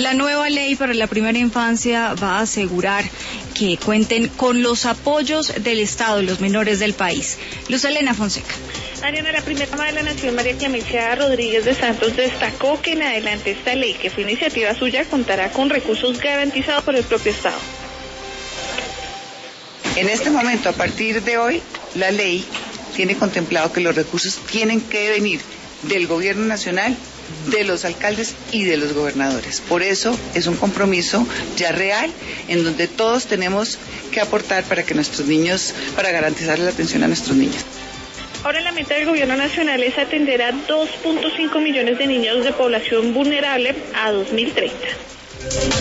La nueva ley para la primera infancia va a asegurar que cuenten con los apoyos del Estado y los menores del país. Luz Elena Fonseca. Ariana, la primera dama de la Nación, María Clemencia Rodríguez de Santos, destacó que en adelante esta ley, que fue iniciativa suya, contará con recursos garantizados por el propio Estado. En este momento, a partir de hoy, la ley tiene contemplado que los recursos tienen que venir del gobierno nacional, de los alcaldes y de los gobernadores. Por eso es un compromiso ya real en donde todos tenemos que aportar para que nuestros niños, para garantizar la atención a nuestros niños. Ahora la meta del gobierno nacional es atender a 2.5 millones de niños de población vulnerable a 2030.